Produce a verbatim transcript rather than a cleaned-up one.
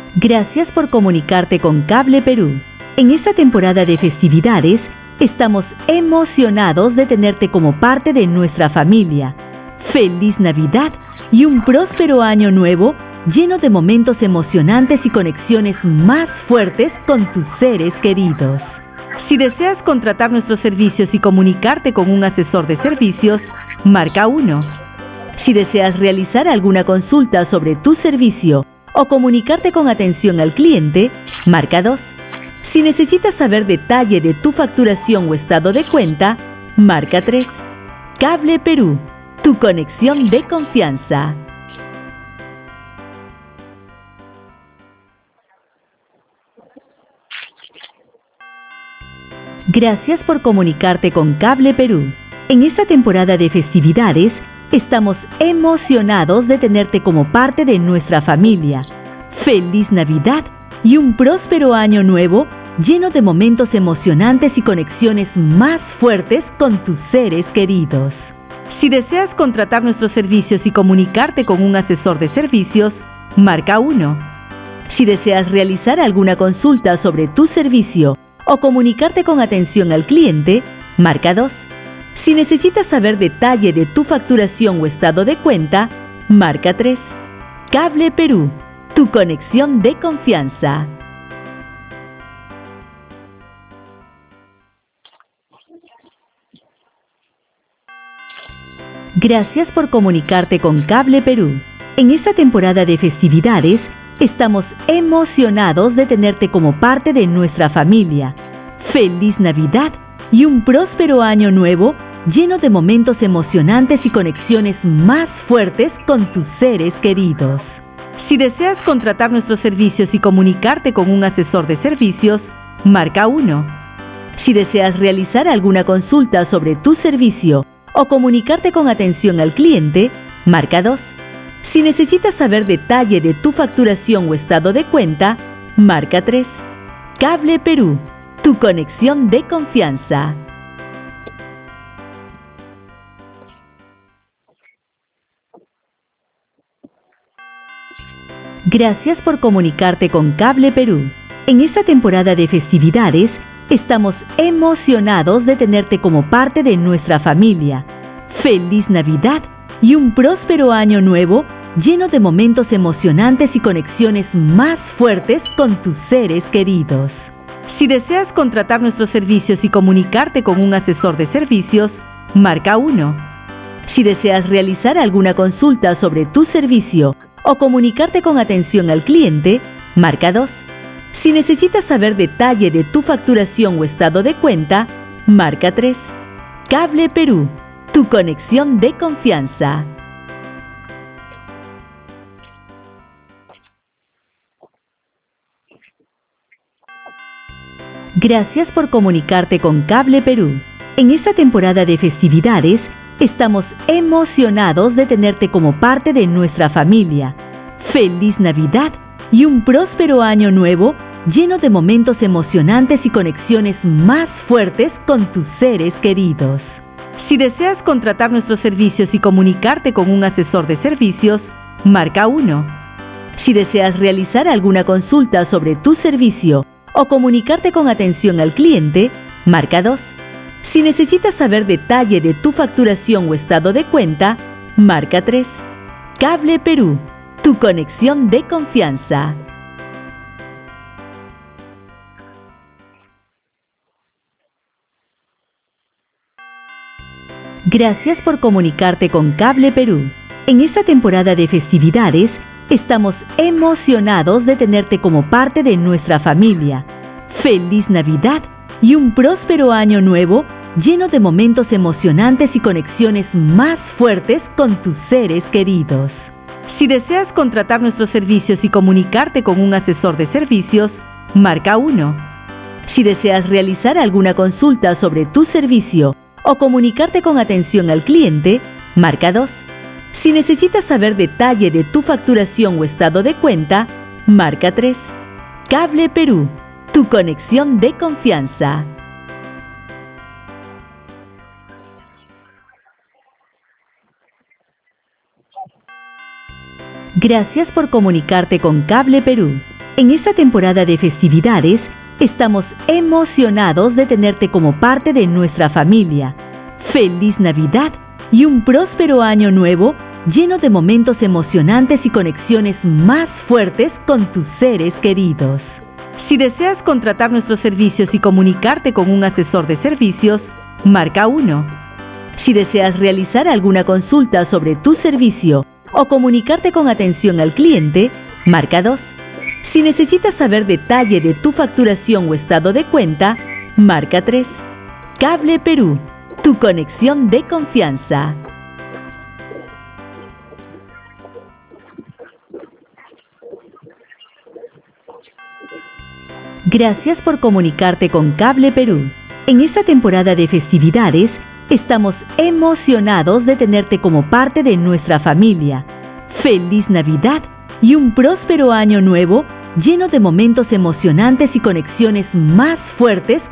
Gracias por comunicarte con Cable Perú. En esta temporada de festividades, estamos emocionados de tenerte como parte de nuestra familia. ¡Feliz Navidad y un próspero año nuevo lleno de momentos emocionantes y conexiones más fuertes con tus seres queridos! Si deseas contratar nuestros servicios y comunicarte con un asesor de servicios, marca uno. Si deseas realizar alguna consulta sobre tu servicio o comunicarte con atención al cliente, marca dos. Si necesitas saber detalle de tu facturación o estado de cuenta, marca tres. Cable Perú, tu conexión de confianza. Gracias por comunicarte con Cable Perú. En esta temporada de festividades, estamos emocionados de tenerte como parte de nuestra familia. ¡Feliz Navidad y un próspero año nuevo lleno de momentos emocionantes y conexiones más fuertes con tus seres queridos! Si deseas contratar nuestros servicios y comunicarte con un asesor de servicios, marca uno. Si deseas realizar alguna consulta sobre tu servicio o comunicarte con atención al cliente, marca dos. Si necesitas saber detalle de tu facturación o estado de cuenta, marca tres. Cable Perú, tu conexión de confianza. Gracias por comunicarte con Cable Perú. En esta temporada de festividades, estamos emocionados de tenerte como parte de nuestra familia. ¡Feliz Navidad y un próspero año nuevo lleno de momentos emocionantes y conexiones más fuertes con tus seres queridos! Si deseas contratar nuestros servicios y comunicarte con un asesor de servicios, marca uno. Si deseas realizar alguna consulta sobre tu servicio o comunicarte con atención al cliente, marca dos. Si necesitas saber detalle de tu facturación o estado de cuenta, marca tres. Cable Perú, tu conexión de confianza. Gracias por comunicarte con Cable Perú. En esta temporada de festividades, estamos emocionados de tenerte como parte de nuestra familia. ¡Feliz Navidad y un próspero año nuevo lleno de momentos emocionantes y conexiones más fuertes con tus seres queridos! Si deseas contratar nuestros servicios y comunicarte con un asesor de servicios, marca uno. Si deseas realizar alguna consulta sobre tu servicio o comunicarte con atención al cliente, marca dos. Si necesitas saber detalle de tu facturación o estado de cuenta, marca tres. Cable Perú, tu conexión de confianza. Gracias por comunicarte con Cable Perú. En esta temporada de festividades, estamos emocionados de tenerte como parte de nuestra familia. ¡Feliz Navidad y un próspero año nuevo lleno de momentos emocionantes y conexiones más fuertes con tus seres queridos! Si deseas contratar nuestros servicios y comunicarte con un asesor de servicios, marca uno. Si deseas realizar alguna consulta sobre tu servicio o comunicarte con atención al cliente, marca dos. Si necesitas saber detalle de tu facturación o estado de cuenta, marca tres. Cable Perú, tu conexión de confianza. Gracias por comunicarte con Cable Perú. En esta temporada de festividades, estamos emocionados de tenerte como parte de nuestra familia. ¡Feliz Navidad y un próspero año nuevo lleno de momentos emocionantes y conexiones más fuertes con tus seres queridos! Si deseas contratar nuestros servicios y comunicarte con un asesor de servicios, marca uno. Si deseas realizar alguna consulta sobre tu servicio o comunicarte con atención al cliente, marca dos. Si necesitas saber detalle de tu facturación o estado de cuenta, marca tres. Cable Perú, tu conexión de confianza. Gracias por comunicarte con Cable Perú. En esta temporada de festividades, estamos emocionados de tenerte como parte de nuestra familia. ¡Feliz Navidad y un próspero año nuevo lleno de momentos emocionantes y conexiones más fuertes con tus seres queridos! Si deseas contratar nuestros servicios y comunicarte con un asesor de servicios, marca uno. Si deseas realizar alguna consulta sobre tu servicio o comunicarte con atención al cliente, marca dos. Si necesitas saber detalle de tu facturación o estado de cuenta, marca tres. Cable Perú, tu conexión de confianza. Gracias por comunicarte con Cable Perú. En esta temporada de festividades, estamos emocionados de tenerte como parte de nuestra familia. ¡Feliz Navidad y un próspero año nuevo lleno de momentos emocionantes y conexiones más fuertes